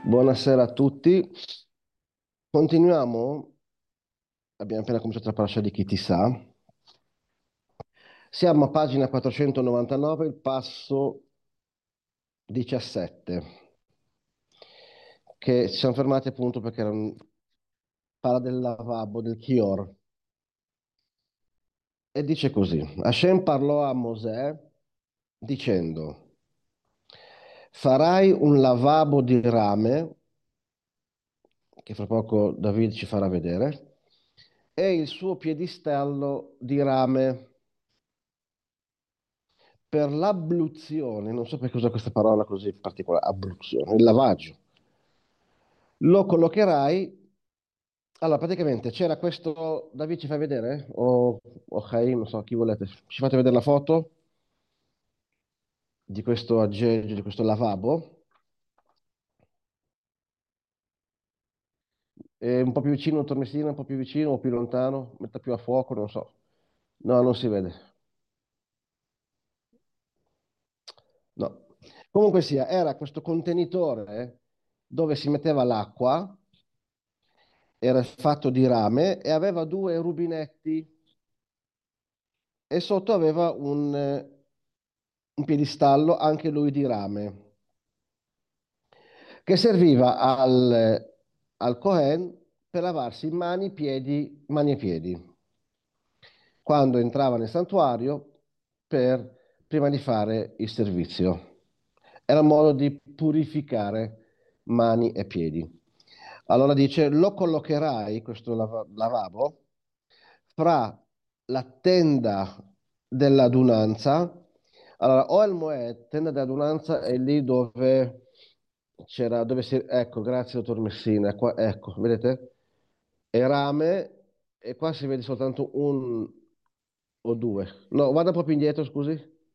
Buonasera a tutti. Continuiamo. Abbiamo appena cominciato la parasha di Chi ti sa. Siamo a pagina 499, il passo 17, che ci siamo fermati appunto perché parla del lavabo, del Kior. E dice così: Hashem parlò a Mosè dicendo: Farai un lavabo di rame, che fra poco David ci farà vedere, e il suo piedistallo di rame per l'abluzione, non so perché usa questa parola così particolare, abluzione, il lavaggio. Lo collocherai. Allora, praticamente c'era questo. David, ci fai vedere? O ok, non so chi volete. Ci fate vedere la foto di questo aggeggio, di questo lavabo? Un po' più vicino, Tormesina, un po' più vicino o più lontano, metta più a fuoco, non so. No, non si vede. No. Comunque sia, era questo contenitore dove si metteva l'acqua, era fatto di rame e aveva due rubinetti e sotto aveva un piedistallo, anche lui di rame, che serviva al Cohen per lavarsi mani e piedi, quando entrava nel santuario prima di fare il servizio. Era un modo di purificare mani e piedi. Allora dice, lo collocherai, questo lavabo, fra la tenda dell'adunanza. Allora, Ohel Moed, tenda dell'adunanza, è lì dove dove si, ecco, grazie dottor Messina, qua, ecco, vedete? È rame e qua si vede soltanto un o due. No, vada proprio indietro, scusi.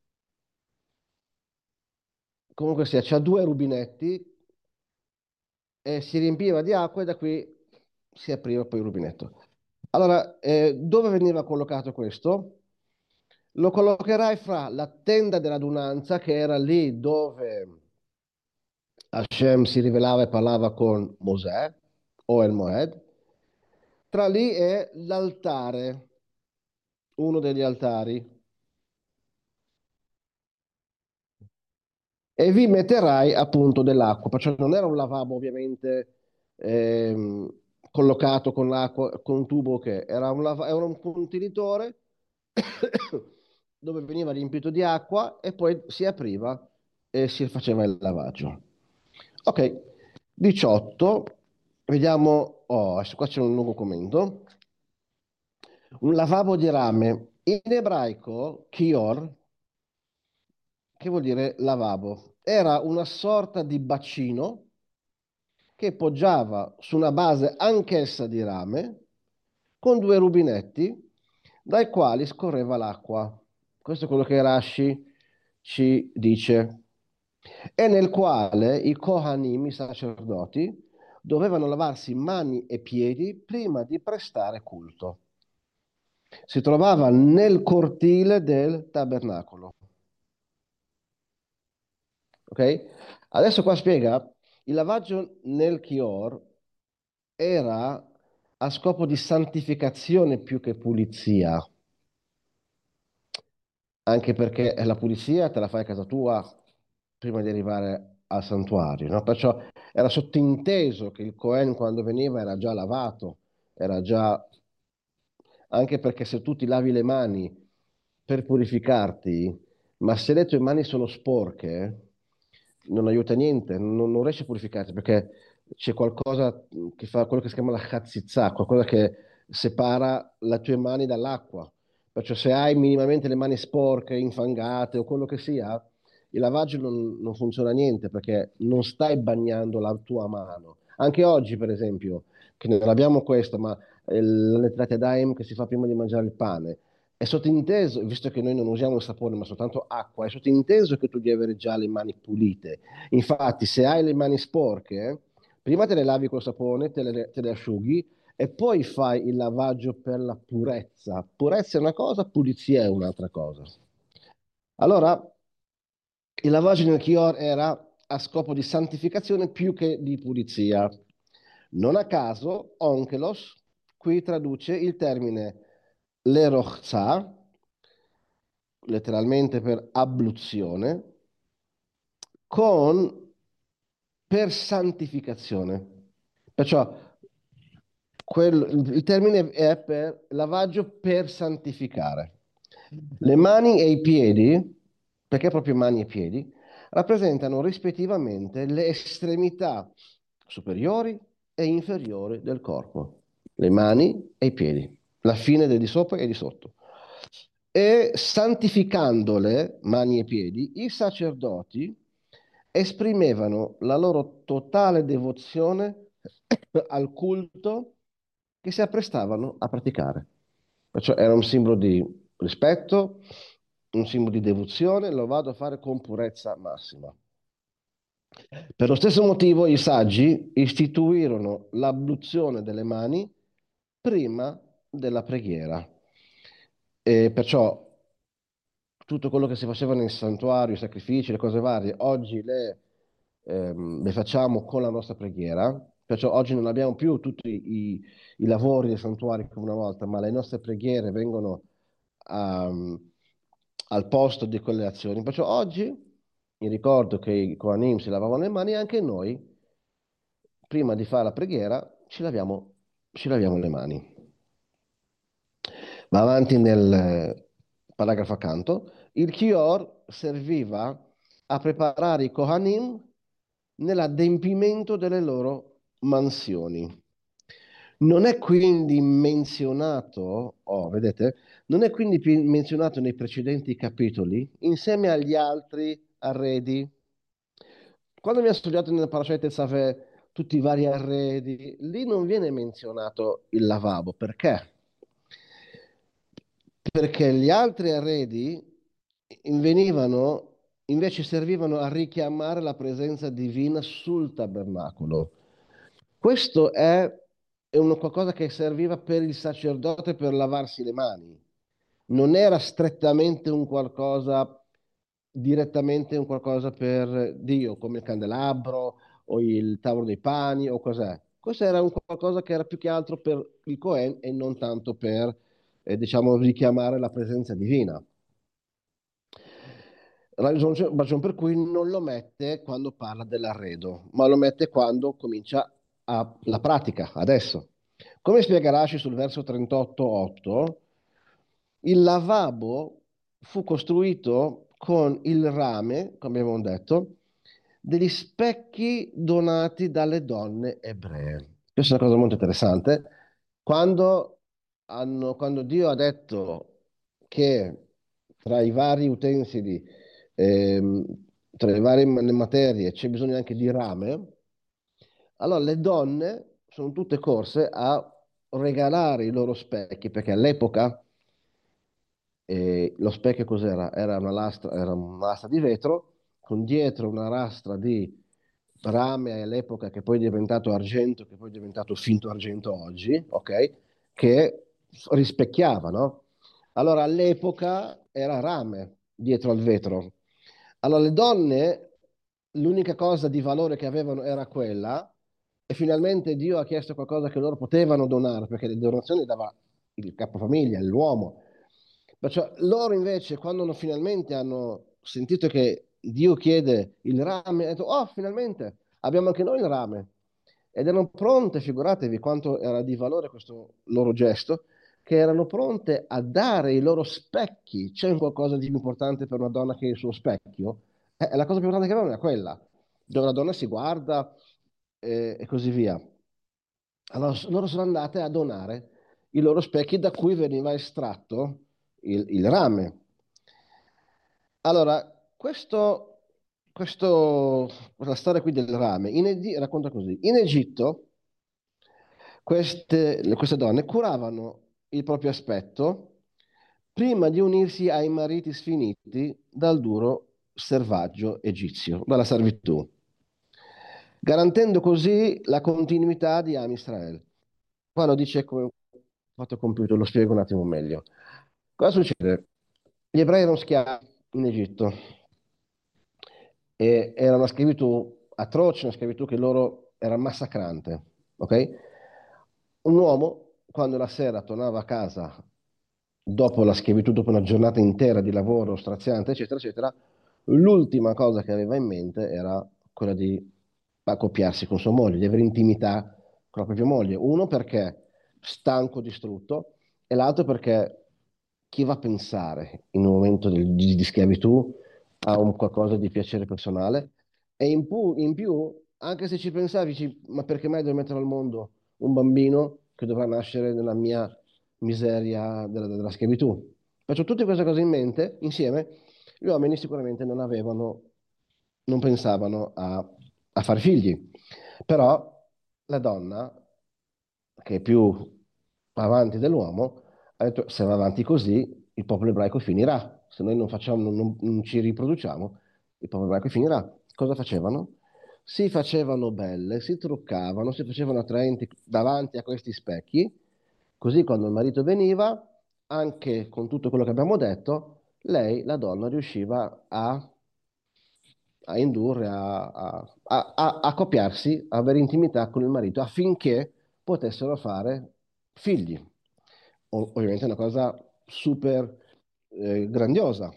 Comunque sia, c'ha due rubinetti e si riempiva di acqua e da qui si apriva poi il rubinetto. Allora, dove veniva collocato questo? Lo collocherai fra la tenda dell'adunanza, che era lì dove Hashem si rivelava e parlava con Mosè, o El Moed, tra lì e l'altare, uno degli altari, e vi metterai appunto dell'acqua, perciò non era un lavabo ovviamente ehm, collocato con l'acqua, con un tubo che era un contenitore dove veniva riempito di acqua e poi si apriva e si faceva il lavaggio. Ok, 18, vediamo, oh, adesso qua c'è un lungo commento. Un lavabo di rame, in ebraico, kior, che vuol dire lavabo, era una sorta di bacino che poggiava su una base anch'essa di rame, con due rubinetti dai quali scorreva l'acqua. Questo è quello che Rashi ci dice. E nel quale i Kohanim, i sacerdoti, dovevano lavarsi mani e piedi prima di prestare culto. Si trovava nel cortile del tabernacolo. Ok? Adesso qua spiega, il lavaggio nel Kior era a scopo di santificazione più che pulizia, anche perché la pulizia te la fai a casa tua prima di arrivare al santuario, no? Perciò era sottinteso che il Cohen quando veniva era già lavato, era già. Anche perché se tu ti lavi le mani per purificarti, ma se le tue mani sono sporche, non aiuta niente, non riesci a purificarti perché c'è qualcosa che fa quello che si chiama la chazzizà, qualcosa che separa le tue mani dall'acqua. Perciò se hai minimamente le mani sporche, infangate o quello che sia, il lavaggio non funziona niente perché non stai bagnando la tua mano. Anche oggi, per esempio, che non abbiamo questo, ma la lettera Daim che si fa prima di mangiare il pane. È sottinteso, visto che noi non usiamo il sapone ma soltanto acqua, è sottinteso che tu devi avere già le mani pulite. Infatti, se hai le mani sporche, prima te le lavi col sapone, te le asciughi e poi fai il lavaggio per la purezza. Purezza è una cosa, pulizia è un'altra cosa. Allora, il lavaggio nel Chior era a scopo di santificazione più che di pulizia. Non a caso, onkelos qui traduce il termine lerochza, letteralmente per abluzione, con per santificazione. Perciò il termine è per lavaggio per santificare. Le mani e i piedi, perché proprio mani e piedi, rappresentano rispettivamente le estremità superiori e inferiori del corpo. Le mani e i piedi, la fine del di sopra e di sotto. E santificandole, mani e piedi, i sacerdoti esprimevano la loro totale devozione al culto che si apprestavano a praticare. Perciò era un simbolo di rispetto, un simbolo di devozione, lo vado a fare con purezza massima. Per lo stesso motivo i saggi istituirono l'abluzione delle mani prima della preghiera. E perciò tutto quello che si faceva nel santuario, i sacrifici, le cose varie, oggi le facciamo con la nostra preghiera. Perciò oggi non abbiamo più tutti i lavori del santuario come una volta, ma le nostre preghiere vengono al posto di quelle azioni. Perciò oggi mi ricordo che i Kohanim si lavavano le mani, anche noi, prima di fare la preghiera, ci laviamo le mani. Va avanti nel paragrafo accanto. Il Kior serviva a preparare i Kohanim nell'adempimento delle loro mansioni. Non è quindi menzionato, oh, vedete, non è quindi menzionato nei precedenti capitoli insieme agli altri arredi. Quando mi ha studiato nella Parashat Tetzaveh tutti i vari arredi, lì non viene menzionato il lavabo. Perché? Perché gli altri arredi venivano, invece servivano a richiamare la presenza divina sul tabernacolo. Questo è qualcosa che serviva per il sacerdote per lavarsi le mani. Non era strettamente un qualcosa, direttamente un qualcosa per Dio, come il candelabro o il tavolo dei pani o cos'è. Questo era un qualcosa che era più che altro per il Cohen e non tanto per, diciamo, richiamare la presenza divina. Ragione per cui non lo mette quando parla dell'arredo, ma lo mette quando comincia la pratica, adesso. Come spiega Rashi sul verso 38.8, il lavabo fu costruito con il rame, come abbiamo detto, degli specchi donati dalle donne ebree. Questa è una cosa molto interessante. Quando Dio ha detto che tra i vari utensili, ehm, tra le varie le materie, c'è bisogno anche di rame, allora le donne sono tutte corse a regalare i loro specchi, perché all'epoca lo specchio cos'era? Era una lastra di vetro con dietro una lastra di rame all'epoca che poi è diventato argento, che poi è diventato finto argento oggi, ok? Che rispecchiava, no? Allora all'epoca era rame dietro al vetro. Allora le donne, l'unica cosa di valore che avevano era quella, e finalmente Dio ha chiesto qualcosa che loro potevano donare, perché le donazioni dava il capofamiglia, l'uomo. Perciò loro invece, quando finalmente hanno sentito che Dio chiede il rame, hanno detto, oh, finalmente abbiamo anche noi il rame. Ed erano pronte, figuratevi quanto era di valore questo loro gesto, che erano pronte a dare i loro specchi. C'è un qualcosa di più importante per una donna che il suo specchio? La cosa più importante che avevano era quella, dove la donna si guarda e così via. Allora loro sono andate a donare i loro specchi da cui veniva estratto il rame. Allora, questa storia qui del rame racconta così. In Egitto queste donne curavano il proprio aspetto prima di unirsi ai mariti sfiniti dal duro servaggio egizio, dalla servitù, garantendo così la continuità di Am Israele. Qua lo dice come un fatto compiuto, lo spiego un attimo meglio. Cosa succede? Gli ebrei erano schiavi in Egitto e era una schiavitù atroce, una schiavitù che loro era massacrante, ok? Un uomo, quando la sera tornava a casa dopo la schiavitù, dopo una giornata intera di lavoro straziante, eccetera, eccetera, l'ultima cosa che aveva in mente era quella di accoppiarsi con sua moglie, di avere intimità con la propria moglie. Uno perché stanco, distrutto, e l'altro perché chi va a pensare in un momento di schiavitù a un qualcosa di piacere personale? E in più, anche se ci pensavi, ma perché mai devo mettere al mondo un bambino che dovrà nascere nella mia miseria della schiavitù? Faccio tutte queste cose in mente, insieme, gli uomini sicuramente non pensavano a far figli. Però la donna, che è più avanti dell'uomo, ha detto se va avanti così, il popolo ebraico finirà. Se noi non facciamo, non ci riproduciamo, il popolo ebraico finirà. Cosa facevano? Si facevano belle, si truccavano, si facevano attraenti davanti a questi specchi, così quando il marito veniva, anche con tutto quello che abbiamo detto, lei, la donna, riusciva a indurre, a accoppiarsi, a avere intimità con il marito affinché potessero fare figli. Ovviamente è una cosa super grandiosa.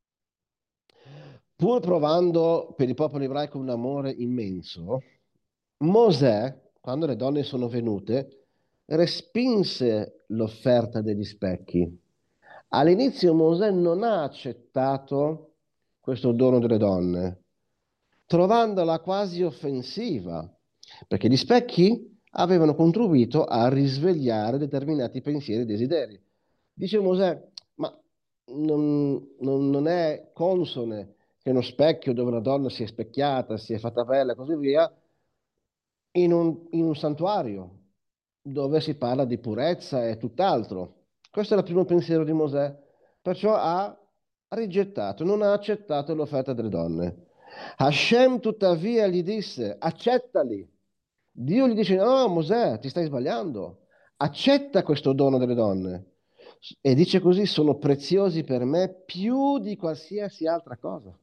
Pur provando per il popolo ebraico un amore immenso, Mosè, quando le donne sono venute, respinse l'offerta degli specchi. All'inizio Mosè non ha accettato questo dono delle donne, trovandola quasi offensiva, perché gli specchi avevano contribuito a risvegliare determinati pensieri e desideri. Dice Mosè, ma non è consone che uno specchio dove una donna si è specchiata, si è fatta bella e così via, in un santuario dove si parla di purezza e tutt'altro. Questo era il primo pensiero di Mosè, perciò ha rigettato, non ha accettato l'offerta delle donne. Hashem tuttavia gli disse, accettali. Dio gli dice, no, Mosè, ti stai sbagliando, accetta questo dono delle donne. E dice così, sono preziosi per me più di qualsiasi altra cosa,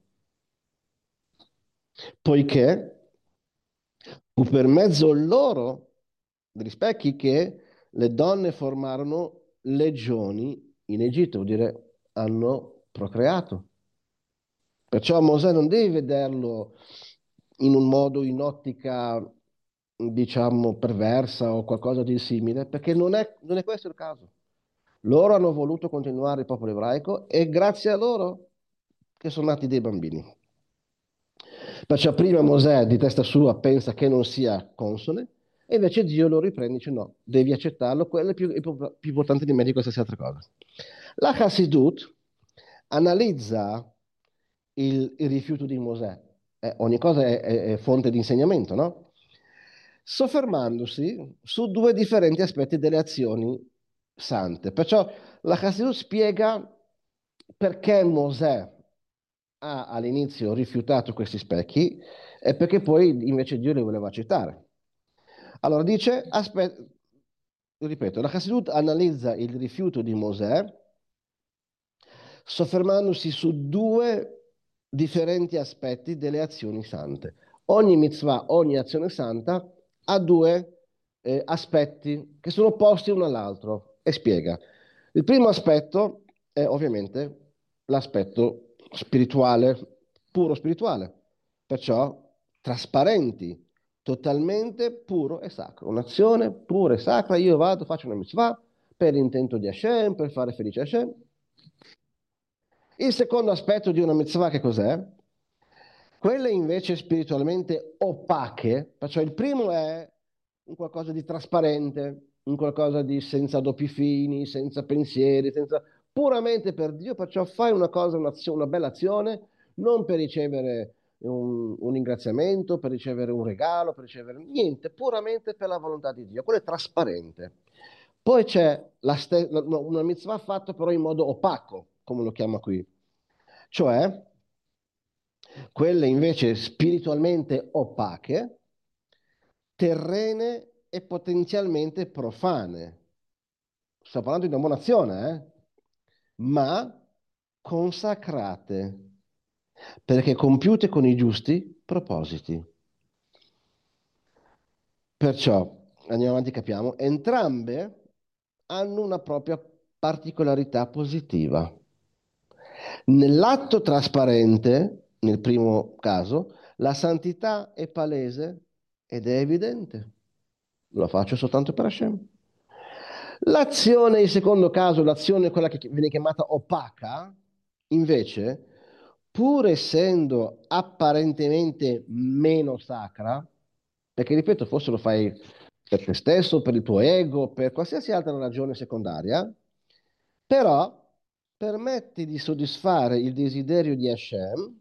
poiché fu per mezzo loro, degli specchi, che le donne formarono legioni in Egitto, vuol dire hanno procreato. Perciò Mosè non devi vederlo in un modo, in ottica, diciamo, perversa o qualcosa di simile, perché non è questo il caso. Loro hanno voluto continuare il popolo ebraico e grazie a loro che sono nati dei bambini. Perciò prima Mosè di testa sua pensa che non sia consone e invece Dio lo riprende e dice no, devi accettarlo, quello è più importante di me di qualsiasi altra cosa. La Chassidut analizza il rifiuto di Mosè. Ogni cosa è fonte di insegnamento, no? Soffermandosi su due differenti aspetti delle azioni sante. Perciò la Chassidut spiega perché Mosè ha all'inizio rifiutato questi specchi e perché poi invece Dio li voleva accettare. Allora dice, aspetta, ripeto, la Chassidut analizza il rifiuto di Mosè soffermandosi su due differenti aspetti delle azioni sante. Ogni mitzvah, ogni azione santa ha due aspetti che sono opposti uno all'altro e spiega. Il primo aspetto è ovviamente l'aspetto spirituale, puro spirituale, perciò trasparenti, totalmente puro e sacro. Un'azione pura e sacra, io vado, faccio una mitzvah per l'intento di Hashem, per fare felice Hashem. Il secondo aspetto di una mitzvah che cos'è? Quelle invece spiritualmente opache, perciò il primo è un qualcosa di trasparente, un qualcosa di senza doppi fini, senza pensieri, puramente per Dio, perciò fai una cosa, una bella azione, non per ricevere un ringraziamento, per ricevere un regalo, per ricevere niente, puramente per la volontà di Dio. Quello è trasparente. Poi c'è una mitzvah fatta però in modo opaco, come lo chiama qui, cioè quelle invece spiritualmente opache, terrene e potenzialmente profane. Sto parlando di una buona azione, ma consacrate. perché compiute con i giusti propositi. Perciò, andiamo avanti, capiamo, entrambe hanno una propria particolarità positiva. Nell'atto trasparente, nel primo caso, la santità è palese ed è evidente. Lo faccio soltanto per Hashem. L'azione, il secondo caso, l'azione, quella che viene chiamata opaca, invece, pur essendo apparentemente meno sacra, perché ripeto, forse lo fai per te stesso, per il tuo ego, per qualsiasi altra ragione secondaria, però permette di soddisfare il desiderio di Hashem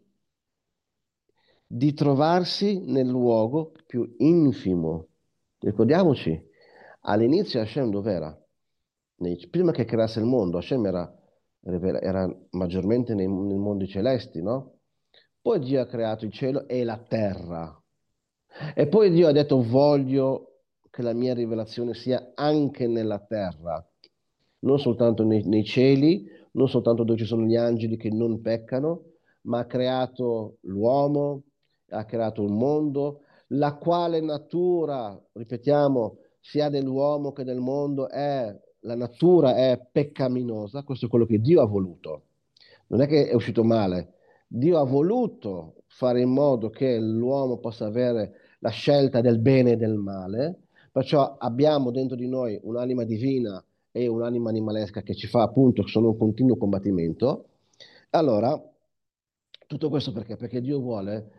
di trovarsi nel luogo più infimo. Ricordiamoci, all'inizio Hashem dov'era? Prima che creasse il mondo, Hashem era maggiormente nei mondi celesti, no? Poi Dio ha creato il cielo e la terra. E poi Dio ha detto, voglio che la mia rivelazione sia anche nella terra, non soltanto nei cieli, non soltanto dove ci sono gli angeli che non peccano, ma ha creato l'uomo, ha creato un mondo, la quale natura, ripetiamo, sia dell'uomo che del mondo, la natura è peccaminosa, questo è quello che Dio ha voluto. Non è che è uscito male, Dio ha voluto fare in modo che l'uomo possa avere la scelta del bene e del male, perciò abbiamo dentro di noi un'anima divina e un'anima animalesca che ci fa appunto, sono un continuo combattimento. Allora, tutto questo perché? Perché Dio vuole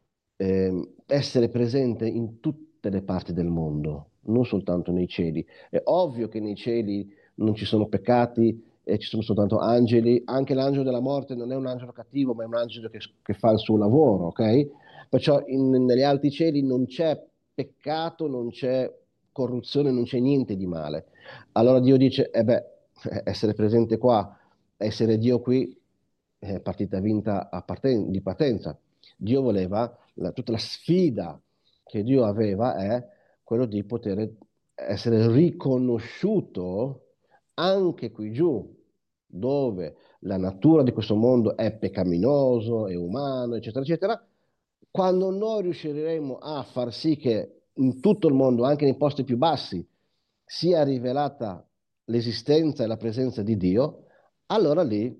essere presente in tutte le parti del mondo, non soltanto nei cieli. È ovvio che nei cieli non ci sono peccati e ci sono soltanto angeli. Anche l'angelo della morte non è un angelo cattivo, ma è un angelo che fa il suo lavoro, ok? Perciò negli alti cieli non c'è peccato, non c'è corruzione, non c'è niente di male. Allora Dio dice, essere presente qua, essere Dio qui, è partita vinta di partenza. Dio voleva, tutta la sfida che Dio aveva è quello di poter essere riconosciuto anche qui giù, dove la natura di questo mondo è peccaminoso, è umano, eccetera, eccetera, quando noi riusciremo a far sì che in tutto il mondo, anche nei posti più bassi, sia rivelata l'esistenza e la presenza di Dio, allora lì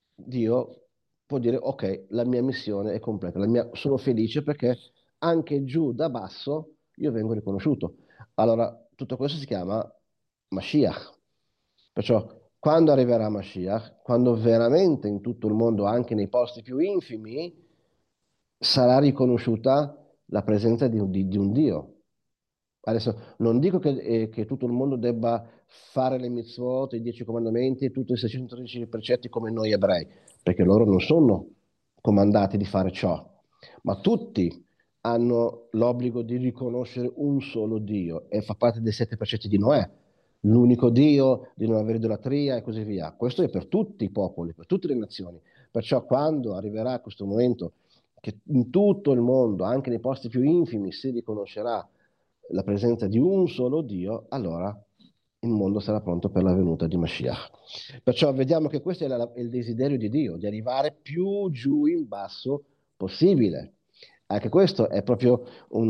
Dio può dire, ok, la mia missione è completa, sono felice perché anche giù da basso io vengo riconosciuto. Allora, tutto questo si chiama Mashiach. Perciò, quando arriverà Mashiach, quando veramente in tutto il mondo, anche nei posti più infimi, sarà riconosciuta la presenza di un Dio. Adesso non dico che tutto il mondo debba fare le mitzvot, i 10 comandamenti e tutti i 613 precetti come noi ebrei, perché loro non sono comandati di fare ciò, ma tutti hanno l'obbligo di riconoscere un solo Dio e fa parte dei 7 precetti di Noè, l'unico Dio, di non avere idolatria e così via. Questo è per tutti i popoli, per tutte le nazioni. Perciò quando arriverà questo momento che in tutto il mondo, anche nei posti più infimi, si riconoscerà la presenza di un solo Dio, allora il mondo sarà pronto per la venuta di Mashiach. Perciò vediamo che questo è il desiderio di Dio, di arrivare più giù in basso possibile. Anche questo è proprio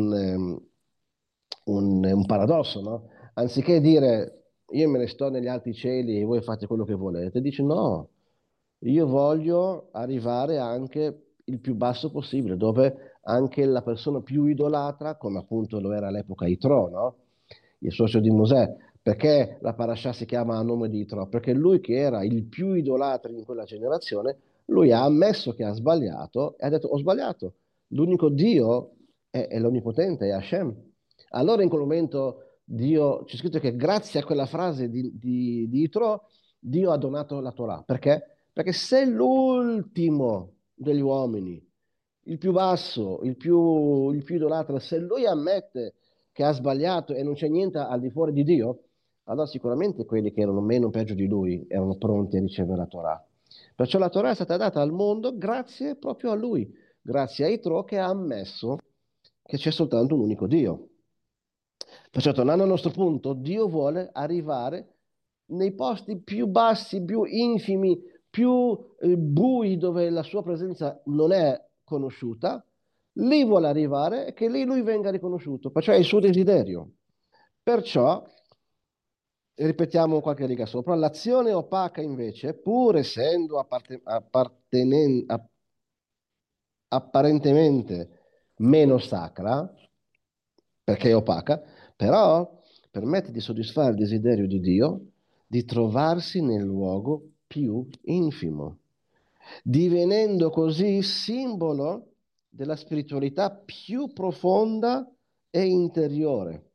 un paradosso, no? Anziché dire io me ne sto negli alti cieli e voi fate quello che volete, dice no, io voglio arrivare anche il più basso possibile, dove anche la persona più idolatra, come appunto lo era all'epoca Itro, no? Il socio di Mosè. Perché la parasha si chiama a nome di Itro? Perché lui che era il più idolatra in quella generazione, lui ha ammesso che ha sbagliato e ha detto ho sbagliato. L'unico Dio è l'Onnipotente, è Hashem. Allora in quel momento Dio, c'è scritto che grazie a quella frase di Itro, Dio ha donato la Torah. Perché? Perché se l'ultimo degli uomini, il più basso, il più idolatra, se lui ammette che ha sbagliato e non c'è niente al di fuori di Dio, allora sicuramente quelli che erano meno peggio di lui erano pronti a ricevere la Torah. Perciò la Torah è stata data al mondo grazie proprio a lui, grazie a Itro che ha ammesso che c'è soltanto un unico Dio. Perciò tornando al nostro punto, Dio vuole arrivare nei posti più bassi, più infimi, più bui dove la sua presenza non è conosciuta, lì vuole arrivare e che lì lui venga riconosciuto, perciò è il suo desiderio. Perciò, ripetiamo qualche riga sopra, l'azione opaca invece, pur essendo apparentemente meno sacra, perché è opaca, però permette di soddisfare il desiderio di Dio di trovarsi nel luogo più infimo, divenendo così simbolo della spiritualità più profonda e interiore,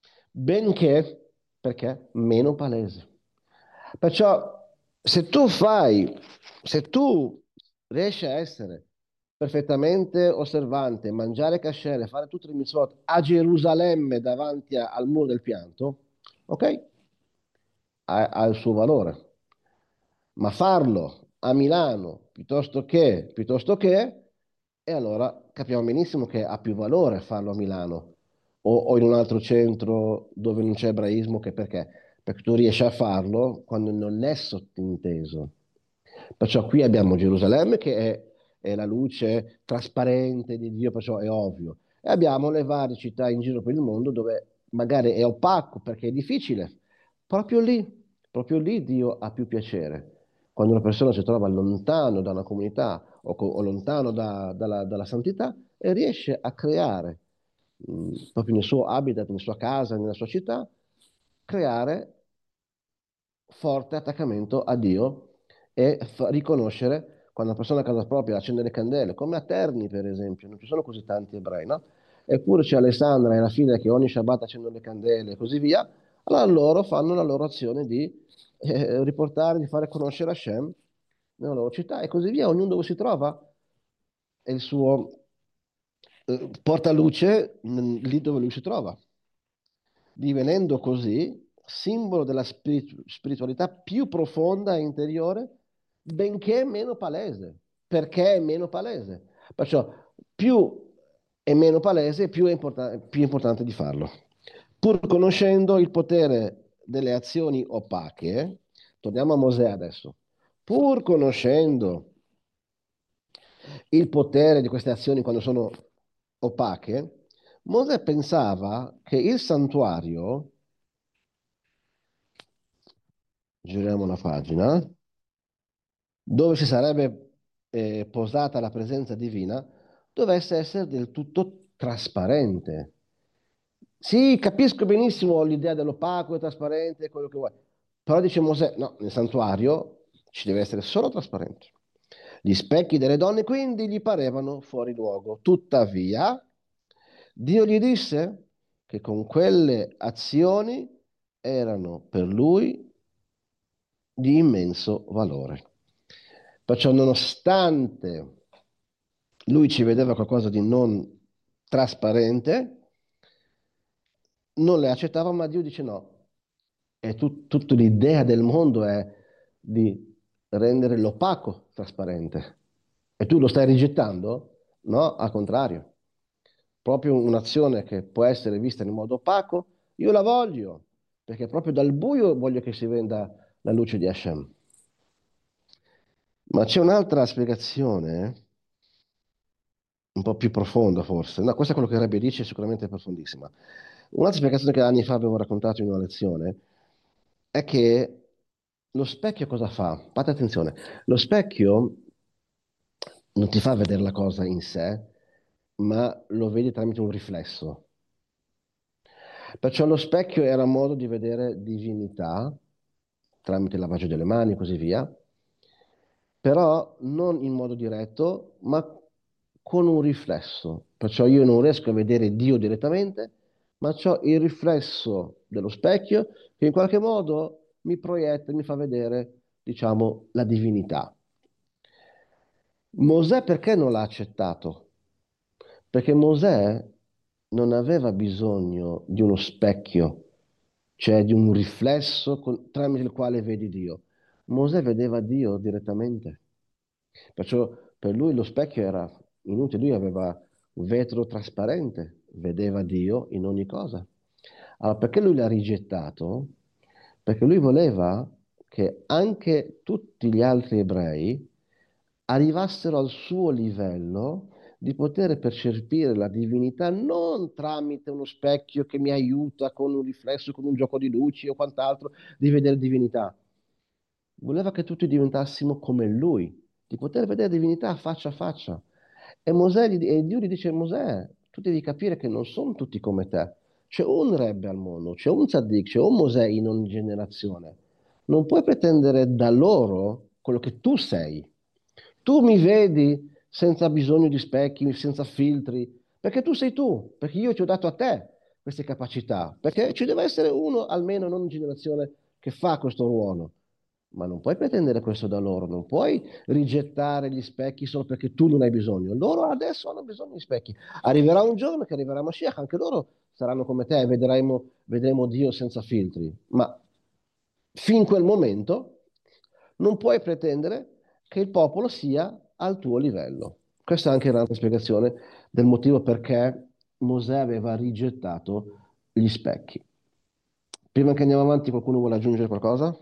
benché perché meno palese. Perciò se tu fai, se tu riesci a essere perfettamente osservante, mangiare kasher, fare tutte le mitzvot a Gerusalemme davanti al muro del pianto, ok? Ha il suo valore. Ma farlo a Milano piuttosto che, e allora capiamo benissimo che ha più valore farlo a Milano o in un altro centro dove non c'è ebraismo, che perché? Perché tu riesci a farlo quando non è sottinteso. Perciò qui abbiamo Gerusalemme che è la luce trasparente di Dio, perciò è ovvio. E abbiamo le varie città in giro per il mondo dove magari è opaco perché è difficile. Proprio lì Dio ha più piacere. Quando una persona si trova lontano da una comunità o lontano dalla santità e riesce a creare, proprio nel suo habitat, nella sua casa, nella sua città, creare forte attaccamento a Dio e riconoscere quando una persona a casa propria accende le candele, come a Terni per esempio, non ci sono così tanti ebrei, no? Eppure c'è Alessandra e la figlia che ogni Shabbat accendono le candele e così via, allora loro fanno la loro azione di riportare, di fare conoscere Hashem nella loro città e così via, ognuno dove si trova è il suo porta luce lì dove lui si trova, divenendo così simbolo della spiritualità più profonda e interiore, benché meno palese. Perché è meno palese? Perciò più è meno palese, più è importante di farlo. Pur conoscendo il potere delle azioni opache, torniamo a Mosè adesso, pur conoscendo il potere di queste azioni quando sono opache, Mosè pensava che il santuario, giriamo la pagina, dove si sarebbe posata la presenza divina, dovesse essere del tutto trasparente. Sì, capisco benissimo l'idea dell'opaco e trasparente, quello che vuoi, però dice Mosè, no, nel santuario ci deve essere solo trasparente. Gli specchi delle donne quindi gli parevano fuori luogo. Tuttavia, Dio gli disse che con quelle azioni erano per lui di immenso valore. Perciò, nonostante lui ci vedeva qualcosa di non trasparente, non le accettava, ma Dio dice no. E tutta l'idea del mondo è di rendere l'opaco trasparente. E tu lo stai rigettando? No, al contrario. Proprio un'azione che può essere vista in modo opaco, io la voglio, perché proprio dal buio voglio che si venda la luce di Hashem. Ma c'è un'altra spiegazione, un po' più profonda forse. No, questo è quello che Rebbe dice, sicuramente è profondissima. Un'altra spiegazione che anni fa avevo raccontato in una lezione è che lo specchio cosa fa? Fate attenzione, lo specchio non ti fa vedere la cosa in sé, ma lo vedi tramite un riflesso. Perciò lo specchio era un modo di vedere divinità tramite il lavaggio delle mani e così via, però non in modo diretto, ma con un riflesso. Perciò io non riesco a vedere Dio direttamente, ma ho il riflesso dello specchio che in qualche modo mi proietta, mi fa vedere, diciamo, la divinità. Mosè perché non l'ha accettato? Perché Mosè non aveva bisogno di uno specchio, cioè di un riflesso tramite il quale vedi Dio. Mosè vedeva Dio direttamente. Perciò per lui lo specchio era inutile, lui aveva un vetro trasparente, vedeva Dio in ogni cosa. Allora perché lui l'ha rigettato? Perché lui voleva che anche tutti gli altri ebrei arrivassero al suo livello di poter percepire la divinità non tramite uno specchio che mi aiuta con un riflesso, con un gioco di luci o quant'altro, di vedere divinità. Voleva che tutti diventassimo come lui, di poter vedere divinità faccia a faccia. E Dio gli dice a Mosè, tu devi capire che non sono tutti come te. C'è un Rebbe al mondo, c'è un Tzaddik, c'è un Mosè in ogni generazione. Non puoi pretendere da loro quello che tu sei. Tu mi vedi senza bisogno di specchi, senza filtri, perché tu sei tu, perché io ti ho dato a te queste capacità, perché ci deve essere uno almeno in ogni generazione che fa questo ruolo. Ma non puoi pretendere questo da loro, non puoi rigettare gli specchi solo perché tu non hai bisogno. Loro adesso hanno bisogno di specchi. Arriverà un giorno che arriverà Mashiach, anche loro saranno come te, vedremo Dio senza filtri. Ma fin quel momento non puoi pretendere che il popolo sia al tuo livello. Questa è anche un'altra spiegazione del motivo perché Mosè aveva rigettato gli specchi. Prima che andiamo avanti, qualcuno vuole aggiungere qualcosa?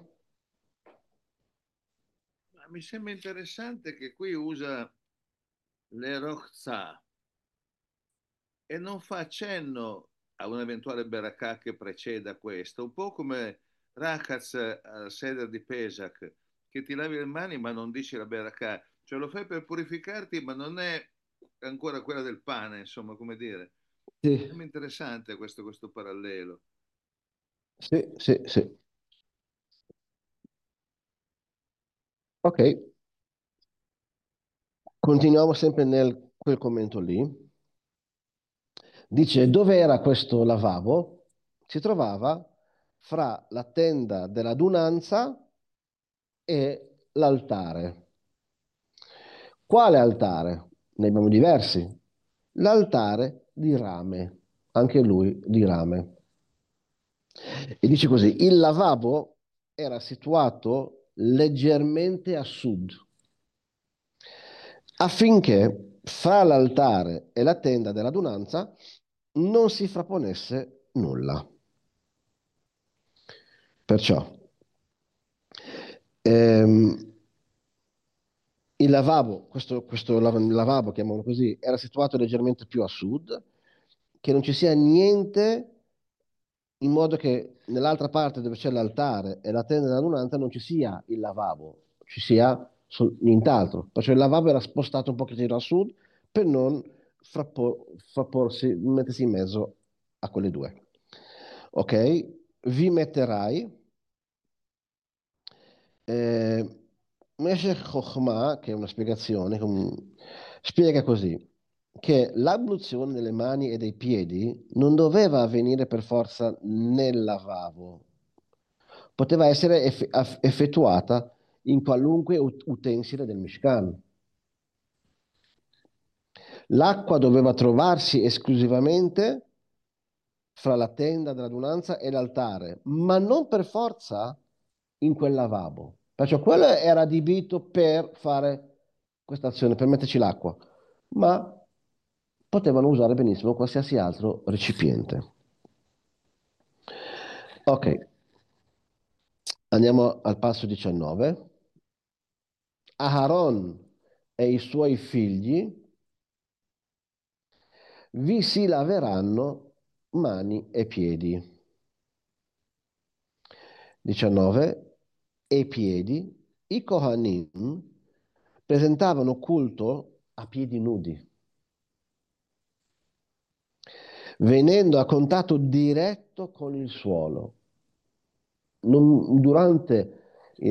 Ma mi sembra interessante che qui usa l'erochza e non fa accenno a un eventuale Berakà che preceda questo, un po' come Rachaz al Seder di Pesach, che ti lavi le mani ma non dici la Berakà, cioè lo fai per purificarti ma non è ancora quella del pane, insomma, come dire. Sì, Sembra interessante questo parallelo. sì, sì, sì. Ok, continuiamo sempre nel quel commento lì. Dice, dove era questo lavabo? Si trovava fra la tenda dell'adunanza e l'altare. Quale altare? Ne abbiamo diversi. L'altare di rame, anche lui di rame. E dice così, il lavabo era situato leggermente a sud, affinché fra l'altare e la tenda dell'adunanza non si frapponesse nulla. Perciò ehm, il lavabo, lavabo, chiamiamolo così, era situato leggermente più a sud, che non ci sia niente in modo che nell'altra parte dove c'è l'altare e la tenda dell'adunanza non ci sia il lavabo, ci sia nient'altro. Perciò il lavabo era spostato un pochettino a sud per non mettersi in mezzo a quelle due. Ok? Vi metterai eh, Meshech Chochmah, che è una spiegazione, spiega così, che l'abluzione delle mani e dei piedi non doveva avvenire per forza nel lavabo, poteva essere effettuata in qualunque utensile del Mishkan. L'acqua doveva trovarsi esclusivamente fra la tenda dell'adunanza e l'altare, ma non per forza in quel lavabo. Perciò quello era adibito per fare questa azione, per metterci l'acqua, ma potevano usare benissimo qualsiasi altro recipiente. Ok, andiamo al passo 19. Aharon e i suoi figli vi si laveranno mani e piedi. 19. E piedi, i Kohanim presentavano culto a piedi nudi, venendo a contatto diretto con il suolo. Durante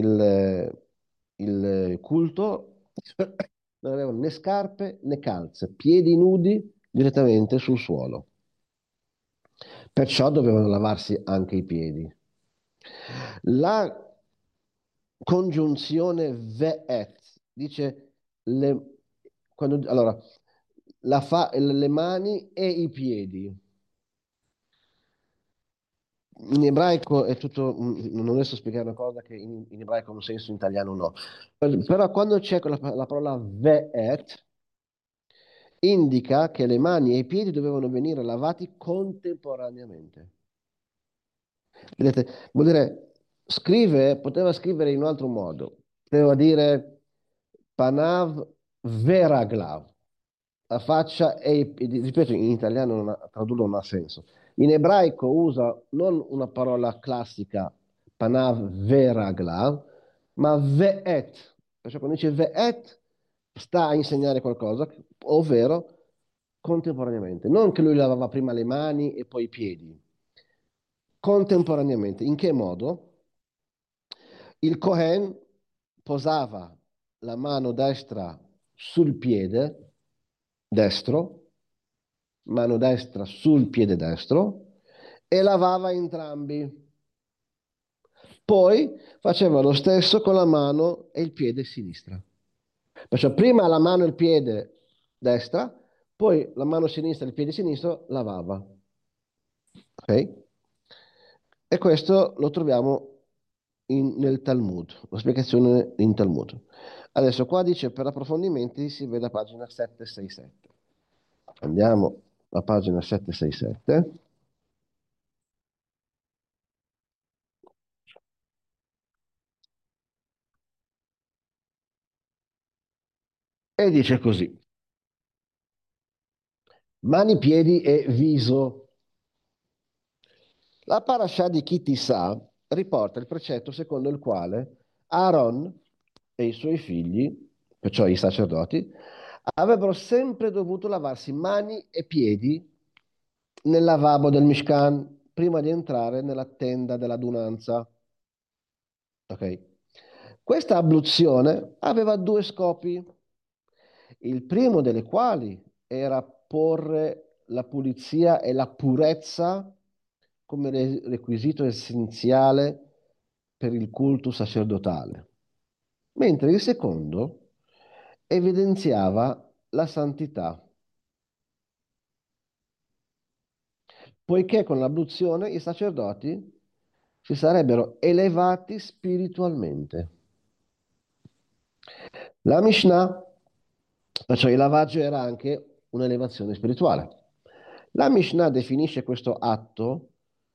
il culto non avevano né scarpe né calze, piedi nudi direttamente sul suolo. Perciò dovevano lavarsi anche i piedi. La congiunzione ve'et dice allora, le mani e i piedi. In ebraico è tutto, non riesco a spiegare una cosa che in ebraico ha un senso, in italiano no. Però quando c'è la parola ve'et, indica che le mani e i piedi dovevano venire lavati contemporaneamente. Vedete, vuol dire poteva scrivere in un altro modo, poteva dire Panav Veraglav, la faccia e ripeto, in italiano tradurlo non ha senso. In ebraico usa non una parola classica, Panav Veraglav, ma Ve'et. Perciò quando dice Ve'et sta a insegnare qualcosa, ovvero contemporaneamente. Non che lui lavava prima le mani e poi i piedi. Contemporaneamente. In che modo? Il Cohen posava la mano destra sul piede destro, mano destra sul piede destro e lavava entrambi. Poi faceva lo stesso con la mano e il piede sinistra. Perciò prima la mano e il piede destra, poi la mano sinistra e il piede sinistro lavava. Ok? E questo lo troviamo nel Talmud, la spiegazione in Talmud. Adesso qua dice per approfondimenti si vede a pagina 767. Andiamo a pagina 767 e dice così: mani, piedi e viso. La parasha di Ki Tisa riporta il precetto secondo il quale Aaron e i suoi figli, perciò i sacerdoti, avrebbero sempre dovuto lavarsi mani e piedi nel lavabo del Mishkan prima di entrare nella tenda dell'adunanza. Ok? Questa abluzione aveva due scopi, il primo delle quali era porre la pulizia e la purezza come requisito essenziale per il culto sacerdotale, mentre il secondo evidenziava la santità, poiché con l'abluzione i sacerdoti si sarebbero elevati spiritualmente. La Mishnah, perciò il lavaggio era anche un'elevazione spirituale. La Mishnah definisce questo atto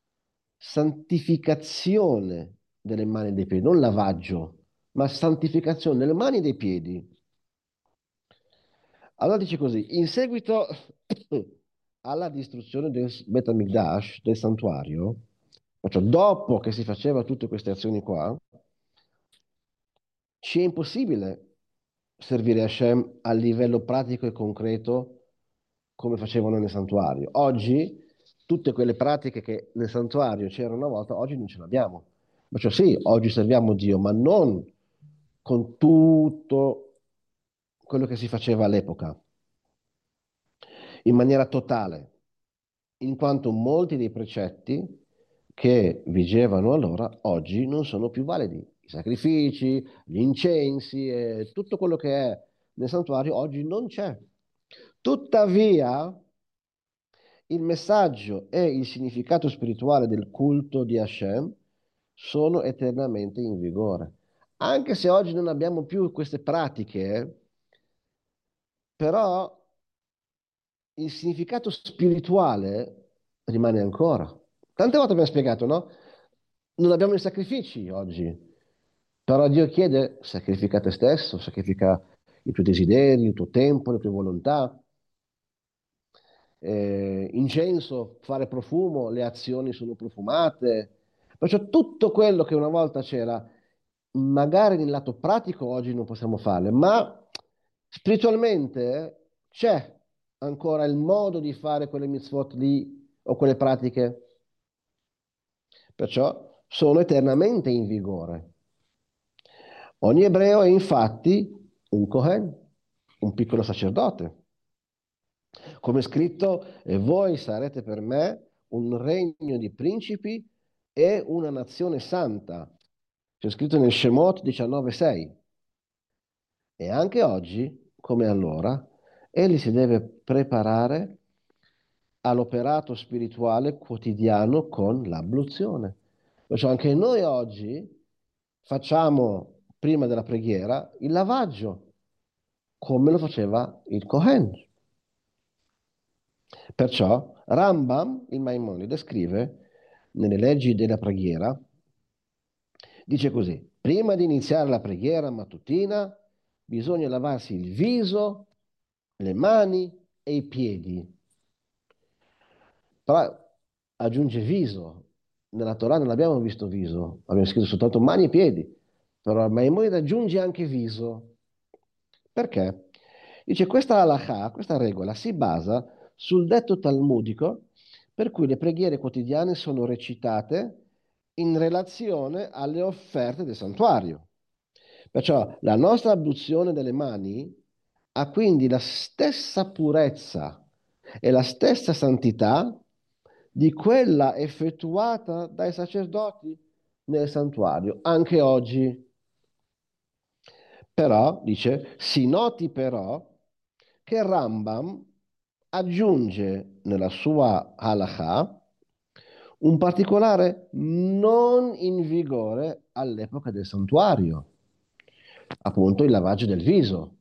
santificazione delle mani e dei piedi, non lavaggio, ma santificazione delle mani e dei piedi. Allora dice così, in seguito alla distruzione del Bet HaMikdash, del santuario, cioè dopo che si faceva tutte queste azioni qua, ci è impossibile servire Hashem a livello pratico e concreto come facevano nel santuario. Oggi, tutte quelle pratiche che nel santuario c'erano una volta, oggi non ce le abbiamo. Ma cioè sì, oggi serviamo Dio, ma non con tutto quello che si faceva all'epoca, in maniera totale, in quanto molti dei precetti che vigevano allora oggi non sono più validi. I sacrifici, gli incensi e tutto quello che è nel santuario oggi non c'è. Tuttavia, il messaggio e il significato spirituale del culto di Hashem sono eternamente in vigore. Anche se oggi non abbiamo più queste pratiche, però il significato spirituale rimane ancora. Tante volte abbiamo spiegato, no? Non abbiamo i sacrifici oggi, però Dio chiede sacrifica te stesso, sacrifica i tuoi desideri, il tuo tempo, le tue volontà. Incenso, fare profumo, le azioni sono profumate. Perciò tutto quello che una volta c'era, magari nel lato pratico oggi non possiamo farle, ma spiritualmente c'è ancora il modo di fare quelle mitzvot lì o quelle pratiche, perciò sono eternamente in vigore. Ogni ebreo è infatti un Kohen, un piccolo sacerdote. Come è scritto, e voi sarete per me un regno di principi e una nazione santa. C'è scritto nel Shemot 19:6. E anche oggi, come allora, egli si deve preparare all'operato spirituale quotidiano con l'abluzione. Perciò anche noi oggi facciamo, prima della preghiera, il lavaggio, come lo faceva il Kohen. Perciò Rambam, il Maimonide, scrive nelle leggi della preghiera Dice così, prima di iniziare la preghiera mattutina bisogna lavarsi il viso, le mani e i piedi. Però aggiunge viso. Nella Torah non abbiamo visto viso, abbiamo scritto soltanto mani e piedi. Però Maimonides aggiunge anche viso. Perché? Dice questa halakha, questa regola, si basa sul detto talmudico per cui le preghiere quotidiane sono recitate in relazione alle offerte del santuario. Perciò la nostra abluzione delle mani ha quindi la stessa purezza e la stessa santità di quella effettuata dai sacerdoti nel santuario, anche oggi. Però, dice, si noti però che Rambam aggiunge nella sua halakha un particolare non in vigore all'epoca del santuario, appunto il lavaggio del viso.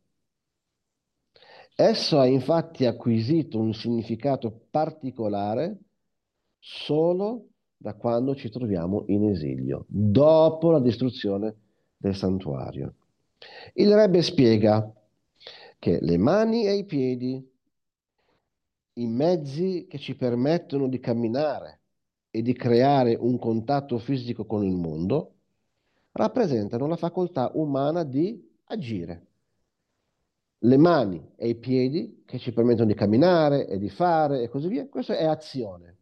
Esso ha infatti acquisito un significato particolare solo da quando ci troviamo in esilio, dopo la distruzione del santuario. Il Rebbe spiega che le mani e i piedi, i mezzi che ci permettono di camminare e di creare un contatto fisico con il mondo, rappresentano la facoltà umana di agire. Le mani e i piedi che ci permettono di camminare e di fare e così via, questa è azione.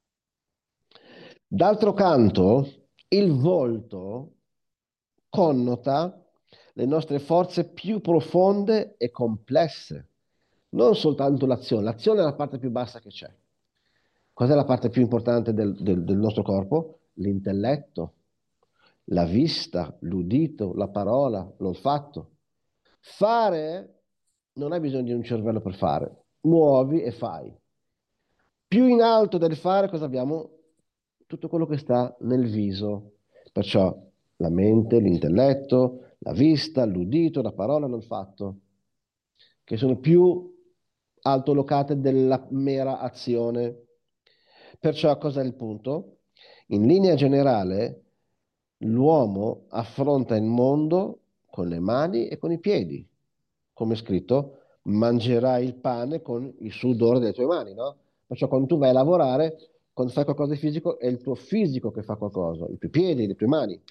D'altro canto, il volto connota le nostre forze più profonde e complesse, non soltanto l'azione. L'azione è la parte più bassa che c'è. Cos'è la parte più importante del nostro corpo? L'intelletto, la vista, l'udito, la parola, l'olfatto. Fare non hai bisogno di un cervello per fare, muovi e fai. Più in alto del fare cosa abbiamo? Tutto quello che sta nel viso. Perciò la mente, l'intelletto, la vista, l'udito, la parola, l'olfatto, che sono più altolocate della mera azione. Perciò cos'è il punto? In linea generale, l'uomo affronta il mondo con le mani e con i piedi. Come è scritto, mangerai il pane con il sudore delle tue mani, no? Perciò quando tu vai a lavorare, quando fai qualcosa di fisico, è il tuo fisico che fa qualcosa, i tuoi piedi, le tue mani.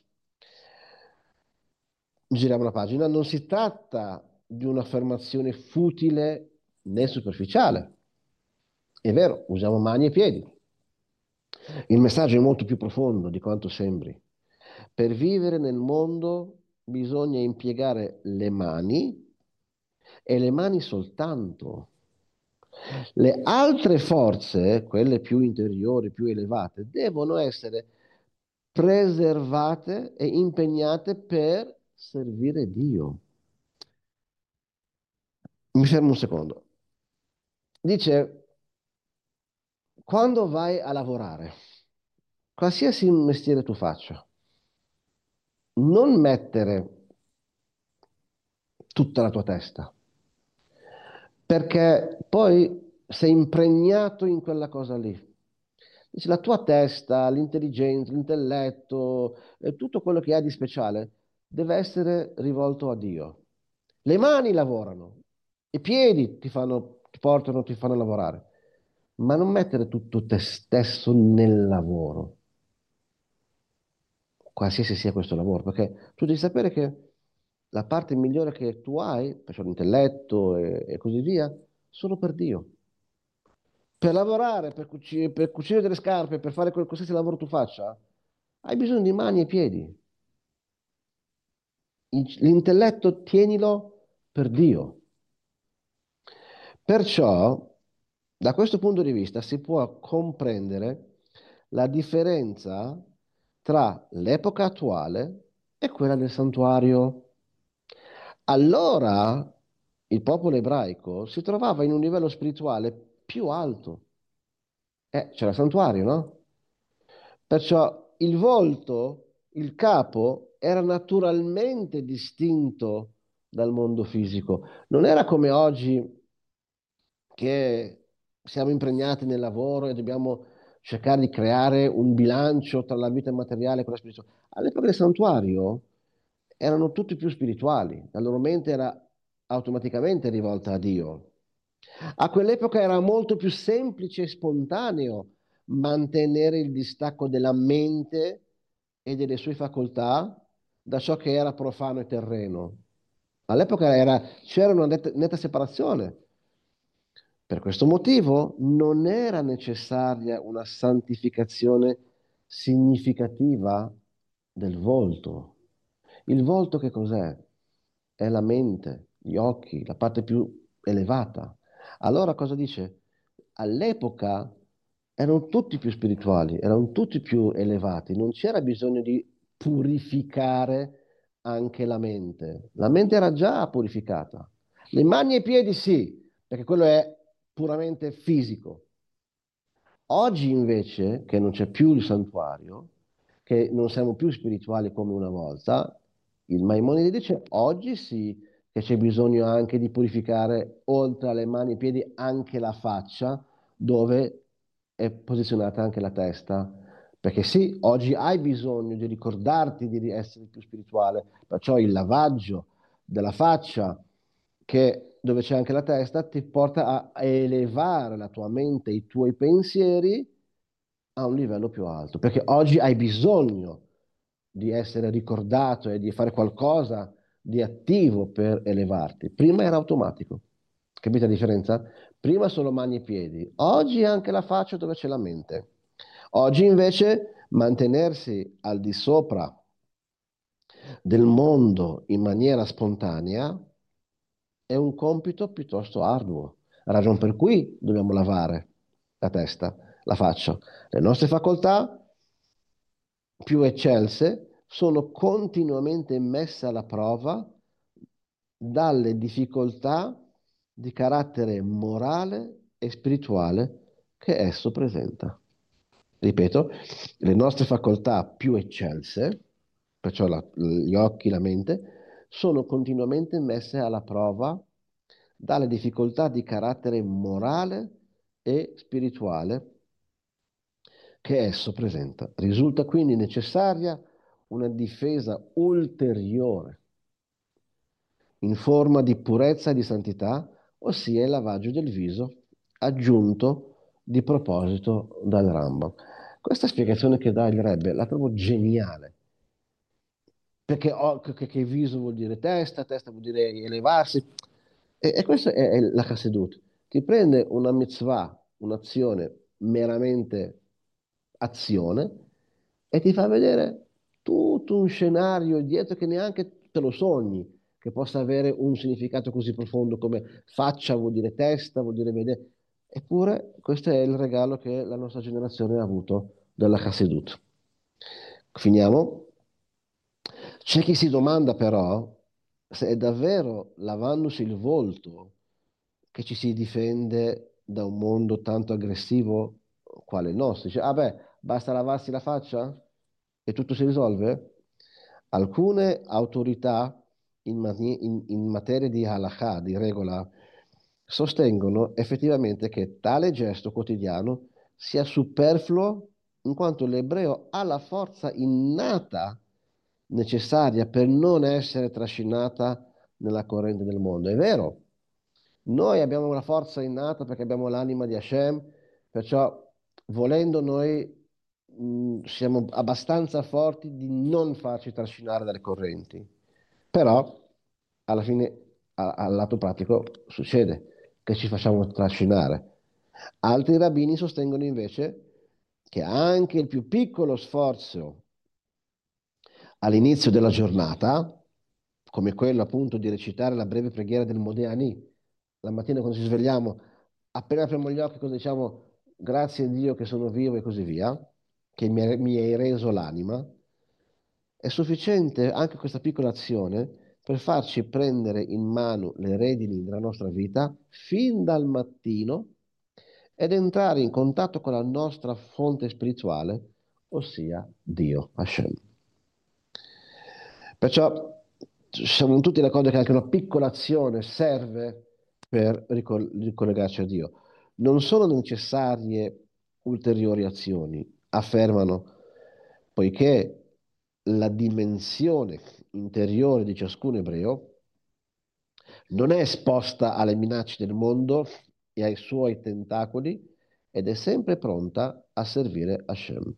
Giriamo la pagina, non si tratta di un'affermazione futile né superficiale. È vero, usiamo mani e piedi. Il messaggio è molto più profondo di quanto sembri. Per vivere nel mondo bisogna impiegare le mani e le mani soltanto. Le altre forze, quelle più interiori, più elevate, devono essere preservate e impegnate per servire Dio. Mi fermo un secondo. Dice, quando vai a lavorare, qualsiasi mestiere tu faccia, non mettere tutta la tua testa, perché poi sei impregnato in quella cosa lì. Dice, la tua testa, l'intelligenza, l'intelletto, tutto quello che hai di speciale deve essere rivolto a Dio. Le mani lavorano, i piedi ti portano, ti fanno lavorare, ma non mettere tutto te stesso nel lavoro, qualsiasi sia questo lavoro, perché tu devi sapere che la parte migliore che tu hai, perciò l'intelletto e così via, sono per Dio. Per lavorare, per cucire delle scarpe, per fare qualsiasi lavoro tu faccia, hai bisogno di mani e piedi. L'intelletto tienilo per Dio. Perciò, da questo punto di vista, si può comprendere la differenza tra l'epoca attuale e quella del santuario. Allora il popolo ebraico si trovava in un livello spirituale più alto. C'era il santuario, no? Perciò il volto, il capo, era naturalmente distinto dal mondo fisico. Non era come oggi che siamo impregnati nel lavoro e dobbiamo cercare di creare un bilancio tra la vita materiale e quella spirituale. All'epoca del santuario erano tutti più spirituali, la loro mente era automaticamente rivolta a Dio. A quell'epoca era molto più semplice e spontaneo mantenere il distacco della mente e delle sue facoltà da ciò che era profano e terreno. All'epoca c'era una netta separazione. Per questo motivo non era necessaria una santificazione significativa del volto. Il volto che cos'è? È la mente, gli occhi, la parte più elevata. Allora cosa dice? All'epoca erano tutti più spirituali, erano tutti più elevati, non c'era bisogno di purificare anche la mente. La mente era già purificata. Le mani e i piedi sì, perché quello è puramente fisico. Oggi invece, che non c'è più il santuario, che non siamo più spirituali come una volta, il Maimonide dice oggi sì che c'è bisogno anche di purificare oltre alle mani e ai piedi anche la faccia, dove è posizionata anche la testa. Perché sì, oggi hai bisogno di ricordarti di essere più spirituale, perciò il lavaggio della faccia, dove c'è anche la testa, ti porta a elevare la tua mente, i tuoi pensieri a un livello più alto, perché oggi hai bisogno di essere ricordato e di fare qualcosa di attivo per elevarti. Prima era automatico. Capite la differenza? Prima solo mani e piedi, oggi anche la faccia dove c'è la mente. Oggi invece mantenersi al di sopra del mondo in maniera spontanea è un compito piuttosto arduo, ragion per cui dobbiamo lavare la testa, la faccia. Le nostre facoltà più eccelse sono continuamente messe alla prova dalle difficoltà di carattere morale e spirituale che esso presenta. Ripeto, le nostre facoltà più eccelse, perciò gli occhi, la mente, sono continuamente messe alla prova dalle difficoltà di carattere morale e spirituale che esso presenta. Risulta quindi necessaria una difesa ulteriore in forma di purezza e di santità, ossia il lavaggio del viso aggiunto di proposito dal Rambam. Questa spiegazione che dà il Rebbe la trovo geniale, perché che viso vuol dire testa, testa vuol dire elevarsi, e questa è la Chassidut. Ti prende una mitzvah, un'azione meramente azione, e ti fa vedere tutto un scenario dietro che neanche te lo sogni, che possa avere un significato così profondo come faccia vuol dire testa, vuol dire vedere. Eppure questo è il regalo che la nostra generazione ha avuto dalla Chassidut. Finiamo. C'è chi si domanda però se è davvero lavandosi il volto che ci si difende da un mondo tanto aggressivo quale il nostro. Dice, ah beh, basta lavarsi la faccia e tutto si risolve? Alcune autorità in materia di halakha, di regola, sostengono effettivamente che tale gesto quotidiano sia superfluo in quanto l'ebreo ha la forza innata necessaria per non essere trascinata nella corrente del mondo. È vero, noi abbiamo una forza innata perché abbiamo l'anima di Hashem, perciò volendo noi siamo abbastanza forti di non farci trascinare dalle correnti. Però alla fine, al lato pratico, succede che ci facciamo trascinare. Altri rabbini sostengono invece che anche il più piccolo sforzo all'inizio della giornata, come quello appunto di recitare la breve preghiera del Modéani, la mattina quando ci svegliamo, appena apriamo gli occhi, cosa diciamo? Grazie a Dio che sono vivo e così via, che mi hai reso l'anima, è sufficiente anche questa piccola azione per farci prendere in mano le redini della nostra vita fin dal mattino ed entrare in contatto con la nostra fonte spirituale, ossia Dio, Hashem. Perciò siamo tutti d'accordo che anche una piccola azione serve per ricollegarci a Dio. Non sono necessarie ulteriori azioni. Affermano, poiché la dimensione interiore di ciascun ebreo non è esposta alle minacce del mondo e ai suoi tentacoli ed è sempre pronta a servire Hashem.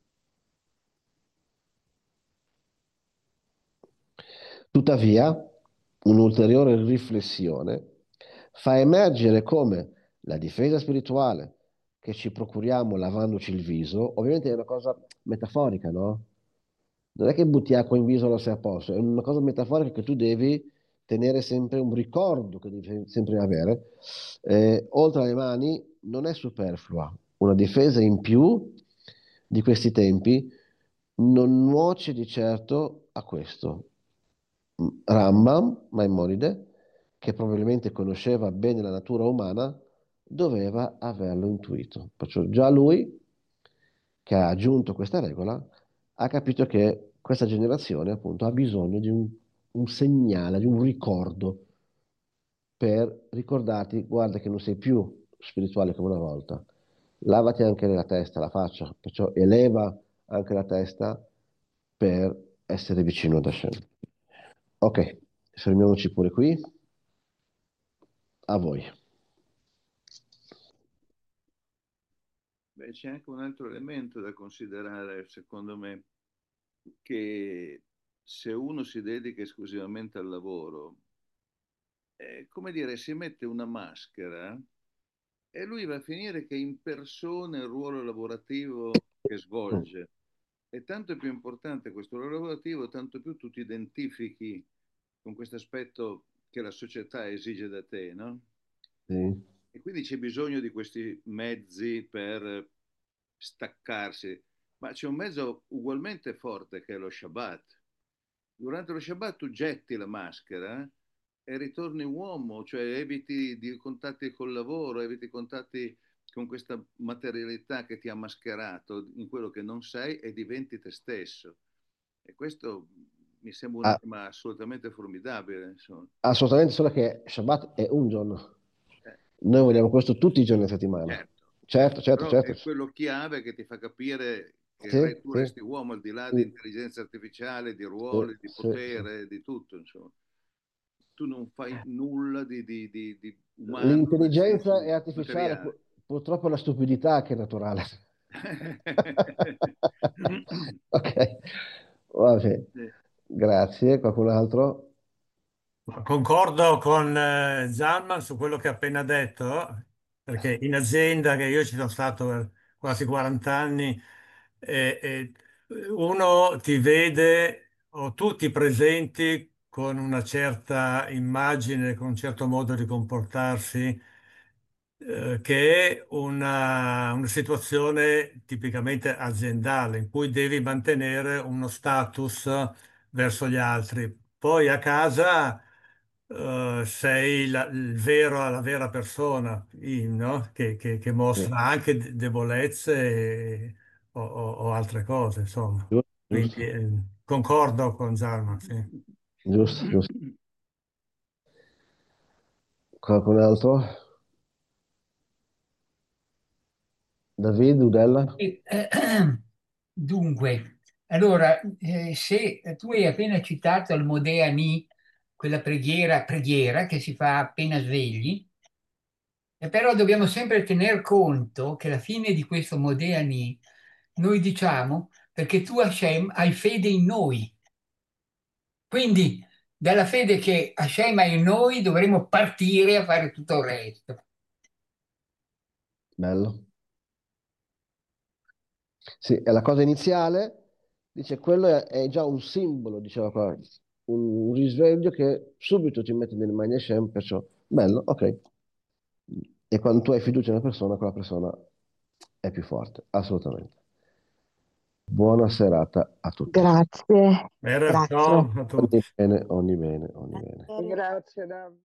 Tuttavia, un'ulteriore riflessione fa emergere come la difesa spirituale che ci procuriamo lavandoci il viso, ovviamente è una cosa metaforica, no? Non è che butti acqua in viso e lo sei a posto, è una cosa metaforica che tu devi tenere sempre un ricordo che devi sempre avere. Oltre alle mani non è superflua. Una difesa in più di questi tempi non nuoce di certo a questo. Rambam, Maimonide, che probabilmente conosceva bene la natura umana, doveva averlo intuito. Perciò già lui, che ha aggiunto questa regola, ha capito che questa generazione appunto ha bisogno di un segnale, di un ricordo per ricordarti, guarda che non sei più spirituale come una volta. Lavati anche la testa, la faccia, perciò eleva anche la testa per essere vicino ad Hashem. Ok, fermiamoci pure qui. A voi. Beh, c'è anche un altro elemento da considerare, secondo me, che se uno si dedica esclusivamente al lavoro, come dire, si mette una maschera e lui va a finire che impersona il ruolo lavorativo che Mm, svolge. E tanto è più importante questo ruolo lavorativo, tanto più tu ti identifichi con questo aspetto che la società esige da te, no? sì. E quindi c'è bisogno di questi mezzi per staccarsi, ma c'è un mezzo ugualmente forte che è lo Shabbat. Durante lo Shabbat tu getti la maschera e ritorni uomo, cioè eviti di contatti col lavoro, eviti contatti con questa materialità che ti ha mascherato in quello che non sei e diventi te stesso. E questo mi sembra un Ah, arma assolutamente formidabile, insomma. assolutamente, solo che Shabbat è un giorno. Eh, Noi vogliamo questo tutti i giorni della settimana. certo, Certo, certo, però certo. è quello chiave che ti fa capire che Sì, tu sì, resti uomo al di là di sì, intelligenza artificiale, di sì, ruoli, di sì, sì. potere, di tutto, insomma. Tu non fai nulla di umano nel L'intelligenza è senso artificiale, materiale. purtroppo la stupidità che è naturale. Ok, va bene. Sì. Grazie. Qualcun altro? Concordo con Zalman su quello che ha appena detto, perché in azienda che io ci sono stato per quasi 40 anni, e uno ti vede o tutti presenti con una certa immagine, con un certo modo di comportarsi, che è una situazione tipicamente aziendale in cui devi mantenere uno status verso gli altri. Poi a casa sei la vera persona, no? Che Sì, mostra anche debolezze o altre cose, insomma. giusto, Quindi giusto, concordo con Zalman, sì. giusto, giusto. Qualcun altro? David, Udella? E, dunque, allora, se tu hai appena citato il Modea Mi, quella preghiera che si fa appena svegli, però dobbiamo sempre tener conto che alla fine di questo Modea Mi noi diciamo perché tu Hashem hai fede in noi. Quindi dalla fede che Hashem ha in noi dovremo partire a fare tutto il resto. Bello. Sì, è la cosa iniziale, dice, quello è già un simbolo, diceva qua, un risveglio che subito ti mette nelle mani a Shem, perciò, bello, ok. E quando tu hai fiducia in una persona, quella persona è più forte, assolutamente. Buona serata a tutti. Grazie, Era grazie. ciao a tutti. Ogni bene, ogni bene, ogni bene. Grazie, Davide.